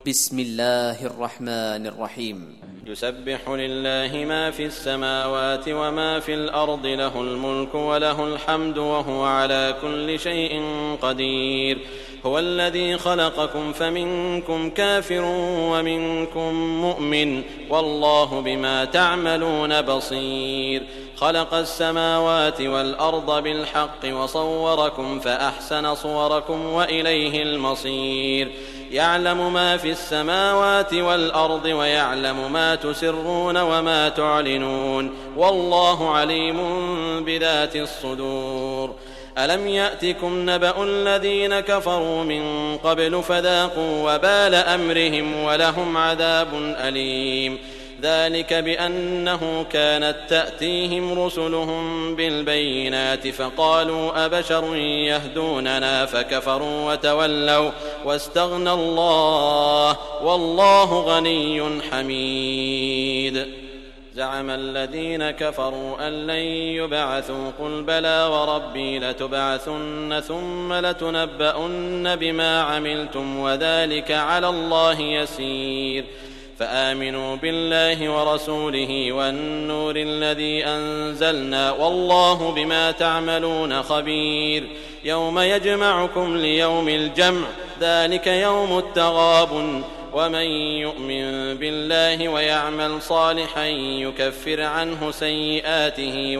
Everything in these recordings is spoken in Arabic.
بسم الله الرحمن الرحيم. يسبح لله ما في السماوات وما في الأرض، له الملك وله الحمد وهو على كل شيء قدير. هو الذي خلقكم فمنكم كافر ومنكم مؤمن، والله بما تعملون بصير. خلق السماوات والأرض بالحق وصوركم فأحسن صوركم وإليه المصير. يعلم ما في السماوات والأرض ويعلم ما تسرون وما تعلنون، والله عليم بذات الصدور. ألم يأتكم نبأ الذين كفروا من قبل فذاقوا وبال أمرهم ولهم عذاب أليم. ذلك بأنه كانت تأتيهم رسلهم بالبينات فقالوا أبشر يهدوننا فكفروا وتولوا واستغنى الله والله غني حميد. زعم الذين كفروا أن لن يبعثوا، قل بلى وربي لتبعثن ثم لتنبؤن بما عملتم وذلك على الله يسير. فآمنوا بالله ورسوله والنور الذي أنزلنا، والله بما تعملون خبير. يوم يجمعكم ليوم الجمع، ذلك يوم التغابن. ومن يؤمن بالله ويعمل صالحا يكفر عنه سيئاته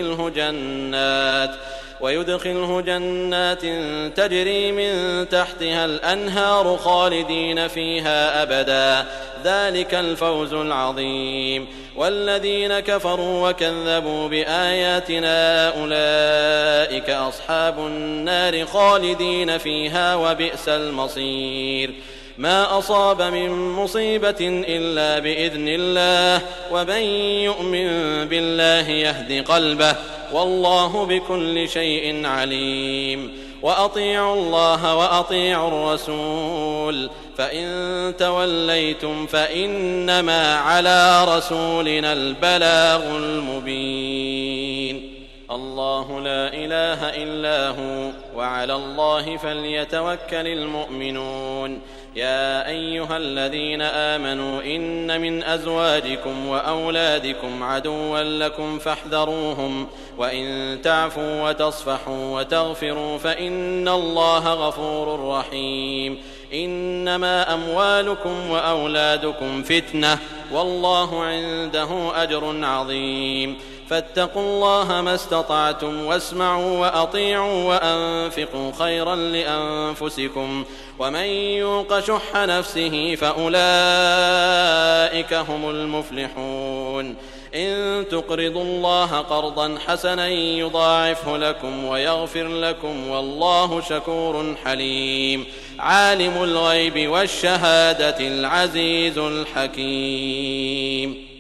ويدخله جنات تجري من تحتها الأنهار خالدين فيها أبدا، ذلك الفوز العظيم. والذين كفروا وكذبوا بآياتنا أولئك أصحاب النار خالدين فيها وبئس المصير. ما أصاب من مصيبة إلا بإذن الله، ومن يؤمن بالله يهد قلبه، والله بكل شيء عليم. وأطيعوا الله وأطيعوا الرسول، فإن توليتم فإنما على رسولنا البلاغ المبين. الله لا إله إلا هو، وعلى الله فليتوكل المؤمنون. يا أيها الذين آمنوا إن من أزواجكم وأولادكم عدوا لكم فاحذروهم، وإن تعفوا وتصفحوا وتغفروا فإن الله غفور رحيم. إنما أموالكم وأولادكم فتنة، والله عنده أجر عظيم. فاتقوا الله ما استطعتم، واسمعوا وأطيعوا وأنفقوا خيرا لأنفسكم، ومن يوق شح نفسه فأولئك هم المفلحون. إن تقرضوا الله قرضا حسنا يضاعفه لكم ويغفر لكم، والله شكور حليم. عالم الغيب والشهادة العزيز الحكيم.